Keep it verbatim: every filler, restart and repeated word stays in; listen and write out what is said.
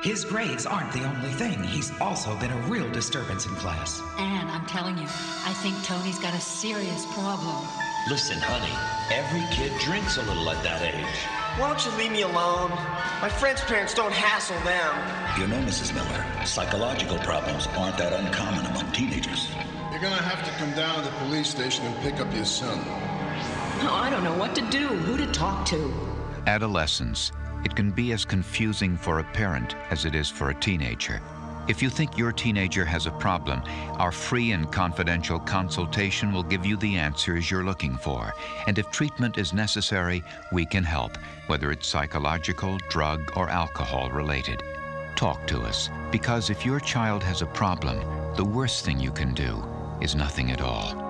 His grades aren't the only thing. He's also been a real disturbance in class. Anne, I'm telling you, I think Tony's got a serious problem. Listen, honey, every kid drinks a little at that age. Why don't you leave me alone? My friends' parents don't hassle them. You know, Missus Miller, psychological problems aren't that uncommon among teenagers. You're gonna have to come down to the police station and pick up your son. Oh, I don't know what to do, who to talk to. Adolescence. It can be as confusing for a parent as it is for a teenager. If you think your teenager has a problem, our free and confidential consultation will give you the answers you're looking for. And if treatment is necessary, we can help, whether it's psychological, drug, or alcohol related. Talk to us, because if your child has a problem, the worst thing you can do is nothing at all.